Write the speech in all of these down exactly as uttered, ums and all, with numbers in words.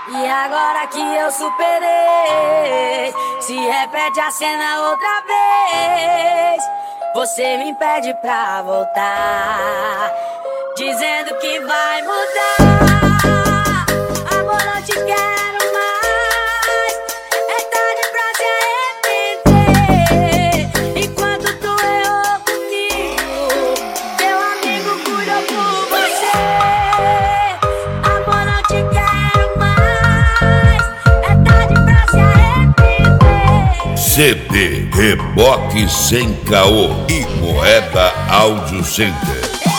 E agora que eu superei, se repete a cena outra vez. Você me pede pra voltar, dizendo que vai mudar. Amor, não te quero mais, é tarde pra se arrepender. Enquanto tu errou comigo, teu amigo cuidou por você. Amor, não te quero mais, é tarde pra se arrepender. C D Reboque Sem Caô e Moeda Áudio Center.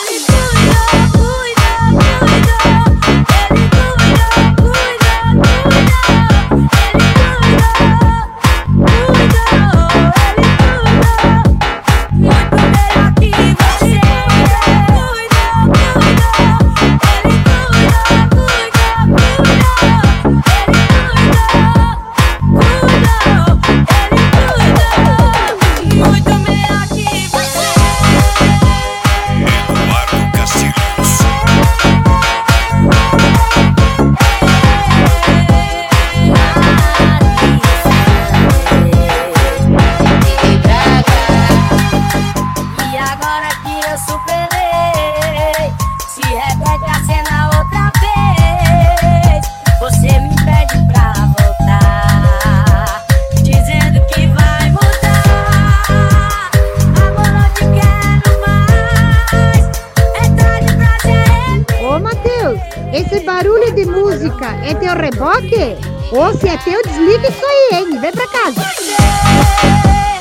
Esse barulho de música é teu reboque? Ou se é teu, desliga isso aí, hein? Vem pra casa.